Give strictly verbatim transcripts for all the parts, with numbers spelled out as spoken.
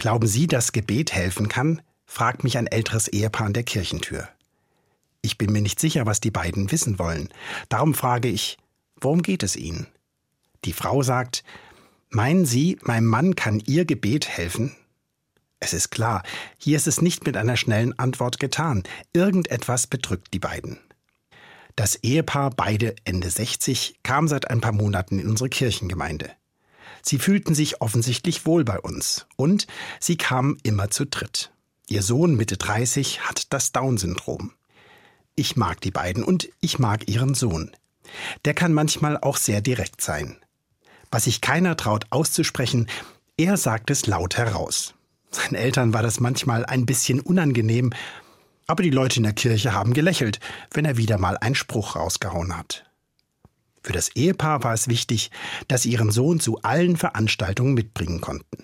Glauben Sie, dass Gebet helfen kann? Fragt mich ein älteres Ehepaar an der Kirchentür. Ich bin mir nicht sicher, was die beiden wissen wollen. Darum frage ich, worum geht es Ihnen? Die Frau sagt, meinen Sie, meinem Mann kann Ihr Gebet helfen? Es ist klar, hier ist es nicht mit einer schnellen Antwort getan. Irgendetwas bedrückt die beiden. Das Ehepaar, beide Ende sechzig, kam seit ein paar Monaten in unsere Kirchengemeinde. Sie fühlten sich offensichtlich wohl bei uns und sie kamen immer zu dritt. Ihr Sohn, Mitte dreißig, hat das Down-Syndrom. Ich mag die beiden und ich mag ihren Sohn. Der kann manchmal auch sehr direkt sein. Was sich keiner traut auszusprechen, er sagt es laut heraus. Seinen Eltern war das manchmal ein bisschen unangenehm, aber die Leute in der Kirche haben gelächelt, wenn er wieder mal einen Spruch rausgehauen hat. Für das Ehepaar war es wichtig, dass sie ihren Sohn zu allen Veranstaltungen mitbringen konnten.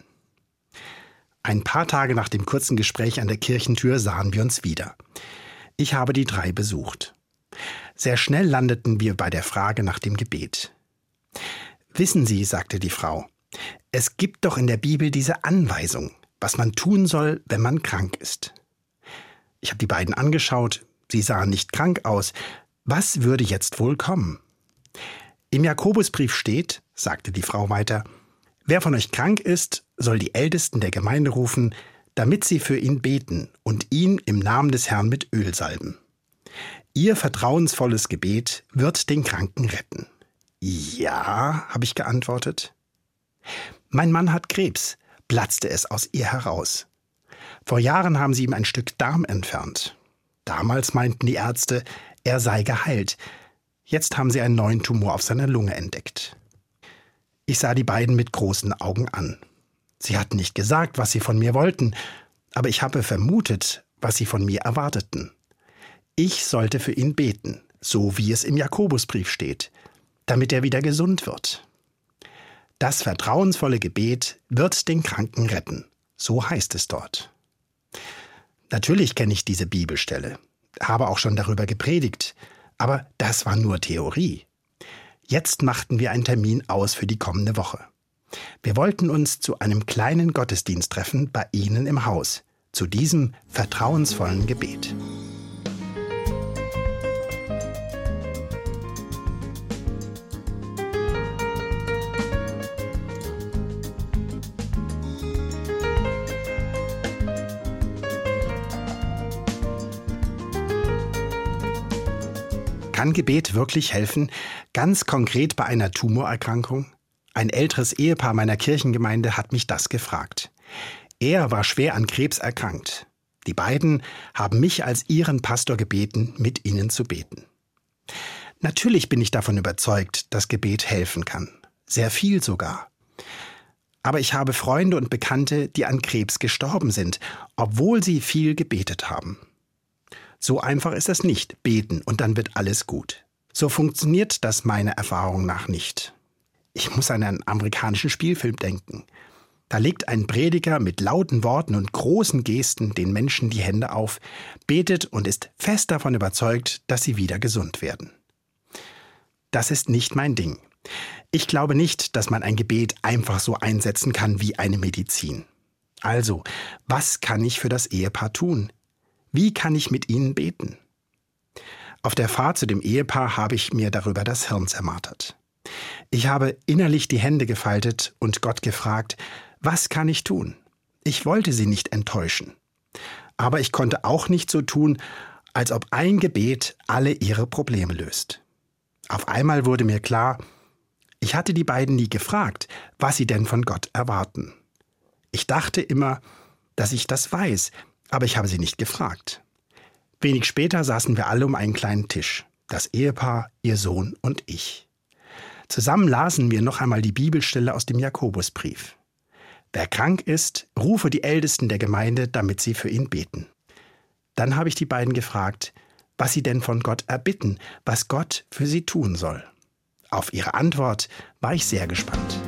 Ein paar Tage nach dem kurzen Gespräch an der Kirchentür sahen wir uns wieder. Ich habe die drei besucht. Sehr schnell landeten wir bei der Frage nach dem Gebet. Wissen Sie, sagte die Frau, es gibt doch in der Bibel diese Anweisung, was man tun soll, wenn man krank ist. Ich habe die beiden angeschaut, sie sahen nicht krank aus. Was würde jetzt wohl kommen? Im Jakobusbrief steht, sagte die Frau weiter, wer von euch krank ist, soll die Ältesten der Gemeinde rufen, damit sie für ihn beten und ihn im Namen des Herrn mit Öl salben. Ihr vertrauensvolles Gebet wird den Kranken retten. Ja, habe ich geantwortet. Mein Mann hat Krebs, platzte es aus ihr heraus. Vor Jahren haben sie ihm ein Stück Darm entfernt. Damals meinten die Ärzte, er sei geheilt. Jetzt haben sie einen neuen Tumor auf seiner Lunge entdeckt. Ich sah die beiden mit großen Augen an. Sie hatten nicht gesagt, was sie von mir wollten, aber ich habe vermutet, was sie von mir erwarteten. Ich sollte für ihn beten, so wie es im Jakobusbrief steht, damit er wieder gesund wird. Das vertrauensvolle Gebet wird den Kranken retten, so heißt es dort. Natürlich kenne ich diese Bibelstelle, habe auch schon darüber gepredigt, aber das war nur Theorie. Jetzt machten wir einen Termin aus für die kommende Woche. Wir wollten uns zu einem kleinen Gottesdienst treffen bei Ihnen im Haus, zu diesem vertrauensvollen Gebet. Kann Gebet wirklich helfen, ganz konkret bei einer Tumorerkrankung? Ein älteres Ehepaar meiner Kirchengemeinde hat mich das gefragt. Er war schwer an Krebs erkrankt. Die beiden haben mich als ihren Pastor gebeten, mit ihnen zu beten. Natürlich bin ich davon überzeugt, dass Gebet helfen kann. Sehr viel sogar. Aber ich habe Freunde und Bekannte, die an Krebs gestorben sind, obwohl sie viel gebetet haben. So einfach ist es nicht, beten und dann wird alles gut. So funktioniert das meiner Erfahrung nach nicht. Ich muss an einen amerikanischen Spielfilm denken. Da legt ein Prediger mit lauten Worten und großen Gesten den Menschen die Hände auf, betet und ist fest davon überzeugt, dass sie wieder gesund werden. Das ist nicht mein Ding. Ich glaube nicht, dass man ein Gebet einfach so einsetzen kann wie eine Medizin. Also, was kann ich für das Ehepaar tun? Wie kann ich mit ihnen beten? Auf der Fahrt zu dem Ehepaar habe ich mir darüber das Hirn zermartert. Ich habe innerlich die Hände gefaltet und Gott gefragt, was kann ich tun? Ich wollte sie nicht enttäuschen. Aber ich konnte auch nicht so tun, als ob ein Gebet alle ihre Probleme löst. Auf einmal wurde mir klar, ich hatte die beiden nie gefragt, was sie denn von Gott erwarten. Ich dachte immer, dass ich das weiß, aber ich habe sie nicht gefragt. Wenig später saßen wir alle um einen kleinen Tisch. Das Ehepaar, ihr Sohn und ich. Zusammen lasen wir noch einmal die Bibelstelle aus dem Jakobusbrief. Wer krank ist, rufe die Ältesten der Gemeinde, damit sie für ihn beten. Dann habe ich die beiden gefragt, was sie denn von Gott erbitten, was Gott für sie tun soll. Auf ihre Antwort war ich sehr gespannt.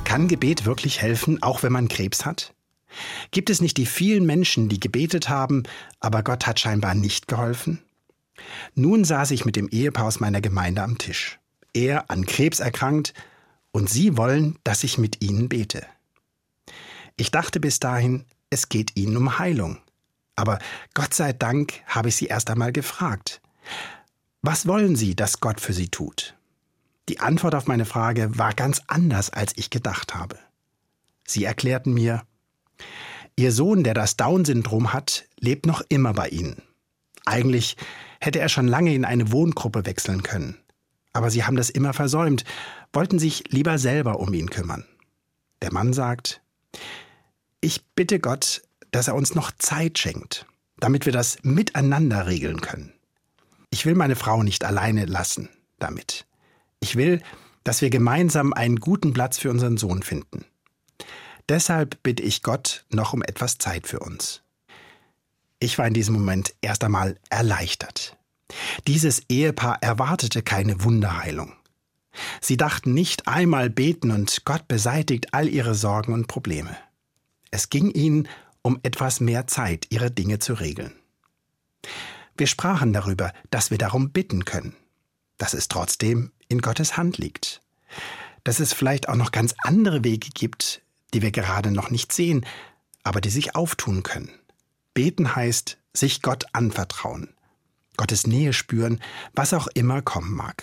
Kann Gebet wirklich helfen, auch wenn man Krebs hat? Gibt es nicht die vielen Menschen, die gebetet haben, aber Gott hat scheinbar nicht geholfen? Nun saß ich mit dem Ehepaar aus meiner Gemeinde am Tisch. Er an Krebs erkrankt und sie wollen, dass ich mit ihnen bete. Ich dachte bis dahin, es geht ihnen um Heilung. Aber Gott sei Dank habe ich sie erst einmal gefragt. Was wollen Sie, dass Gott für Sie tut? Die Antwort auf meine Frage war ganz anders, als ich gedacht habe. Sie erklärten mir, Ihr Sohn, der das Down-Syndrom hat, lebt noch immer bei Ihnen. Eigentlich hätte er schon lange in eine Wohngruppe wechseln können. Aber Sie haben das immer versäumt, wollten sich lieber selber um ihn kümmern. Der Mann sagt, ich bitte Gott, dass er uns noch Zeit schenkt, damit wir das miteinander regeln können. Ich will meine Frau nicht alleine lassen damit. Ich will, dass wir gemeinsam einen guten Platz für unseren Sohn finden. Deshalb bitte ich Gott noch um etwas Zeit für uns. Ich war in diesem Moment erst einmal erleichtert. Dieses Ehepaar erwartete keine Wunderheilung. Sie dachten nicht einmal beten und Gott beseitigt all ihre Sorgen und Probleme. Es ging ihnen um etwas mehr Zeit, ihre Dinge zu regeln. Wir sprachen darüber, dass wir darum bitten können, dass es trotzdem in Gottes Hand liegt, dass es vielleicht auch noch ganz andere Wege gibt, die wir gerade noch nicht sehen, aber die sich auftun können. Beten heißt, sich Gott anvertrauen, Gottes Nähe spüren, was auch immer kommen mag.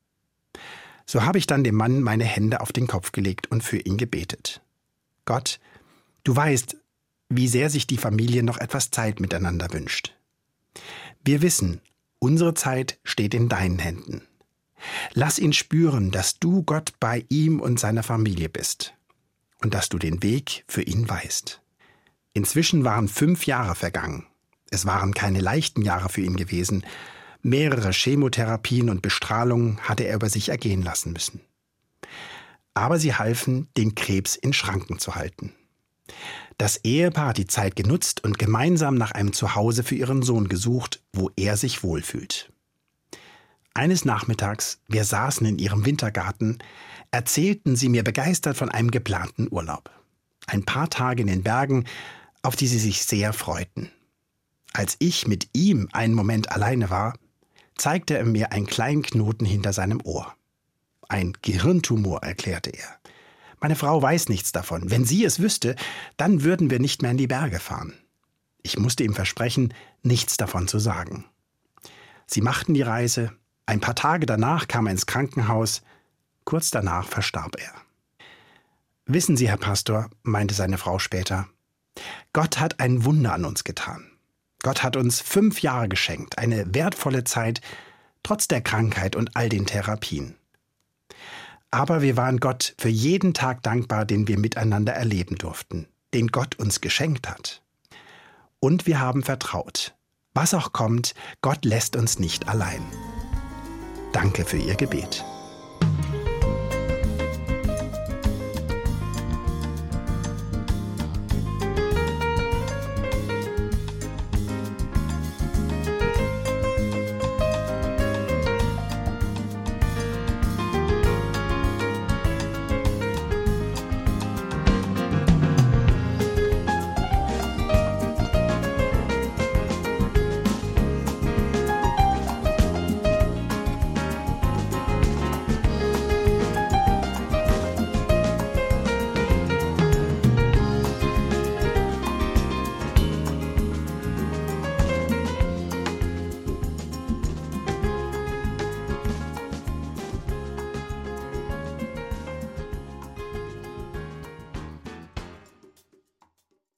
So habe ich dann dem Mann meine Hände auf den Kopf gelegt und für ihn gebetet. Gott, du weißt, wie sehr sich die Familie noch etwas Zeit miteinander wünscht. Wir wissen, unsere Zeit steht in deinen Händen. Lass ihn spüren, dass du Gott bei ihm und seiner Familie bist und dass du den Weg für ihn weißt. Inzwischen waren fünf Jahre vergangen. Es waren keine leichten Jahre für ihn gewesen. Mehrere Chemotherapien und Bestrahlungen hatte er über sich ergehen lassen müssen. Aber sie halfen, den Krebs in Schranken zu halten. Das Ehepaar hat die Zeit genutzt und gemeinsam nach einem Zuhause für ihren Sohn gesucht, wo er sich wohlfühlt. Eines Nachmittags, wir saßen in ihrem Wintergarten, erzählten sie mir begeistert von einem geplanten Urlaub. Ein paar Tage in den Bergen, auf die sie sich sehr freuten. Als ich mit ihm einen Moment alleine war, zeigte er mir einen kleinen Knoten hinter seinem Ohr. Ein Gehirntumor, erklärte er. Meine Frau weiß nichts davon. Wenn sie es wüsste, dann würden wir nicht mehr in die Berge fahren. Ich musste ihm versprechen, nichts davon zu sagen. Sie machten die Reise. Ein paar Tage danach kam er ins Krankenhaus. Kurz danach verstarb er. Wissen Sie, Herr Pastor, meinte seine Frau später, Gott hat ein Wunder an uns getan. Gott hat uns fünf Jahre geschenkt, eine wertvolle Zeit, trotz der Krankheit und all den Therapien. Aber wir waren Gott für jeden Tag dankbar, den wir miteinander erleben durften, den Gott uns geschenkt hat. Und wir haben vertraut. Was auch kommt, Gott lässt uns nicht allein. Danke für Ihr Gebet.